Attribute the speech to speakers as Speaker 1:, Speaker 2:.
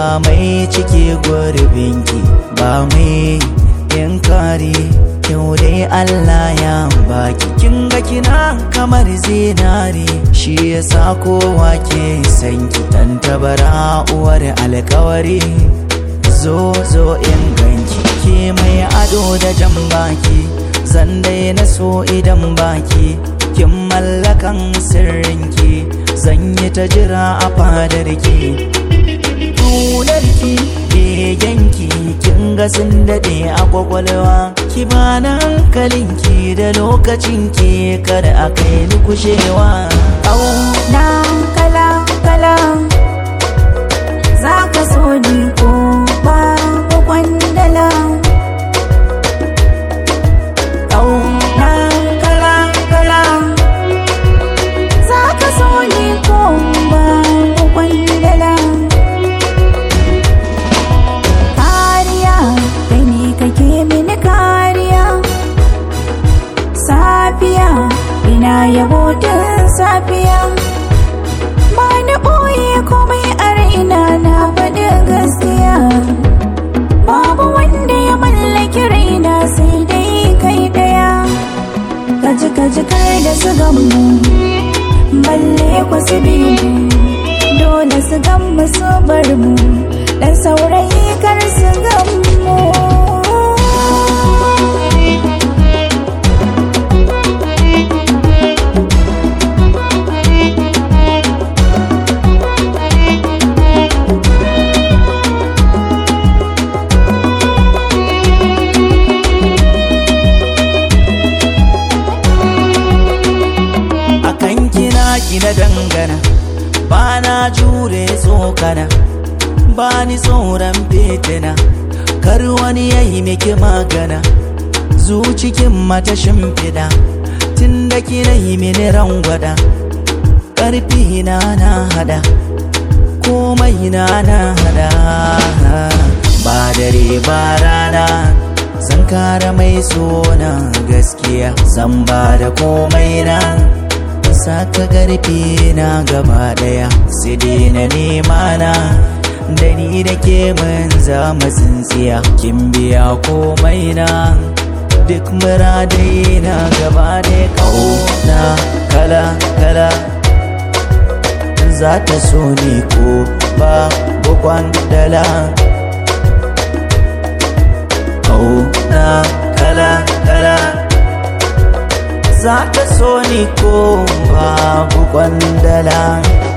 Speaker 1: mai cike gurbinki ba mai inkari kyau dai Allah ya baki kin ga kina kamar zinari shi yasa kowa ke sanki tantabara uwar alkawari zo in ganki ke mai ado da jan baki zan daina so idan baki kin mallakan sirrinki zan yi ta jira a fadarki ƙunarki begenki kin ga sun daɗe a kwakwalwa ki bana hankalinki da lokacinki kada a kai ni kushewa
Speaker 2: na kala kala za ka so ni ko ba kwandala na kala kala za ka so ni ko ba kwandala kariya kai ne kake mini kariya safiya ina yabo tun safiya ba na ɓoye komai a raina na faɗi gaskiya babu wanda ya mallaki raina sai dai kai ɗaya kaji kar da su gamu balle ku su biyu dole su gamu su bar mu dan saurayi kar su gamu
Speaker 1: na dangana ba na jure tsokana ba ni tsoron fitina kar wani ya yi miki magana zucikin mata shimfiɗa tun da kina yi mini rangwada ƙarfi na hada komai na hada ba dare ba rana zan kara mai sona gaskiya zan ba da komai na saka garfi na gaba daya sai dai na nema na da ni da ke mun zama tsintsiya kin biya komai na duk muradai na gaba daya kauna kala kala za ta so ni ko ba kwandala kauna kala kala za ta so ni ko babu kwandala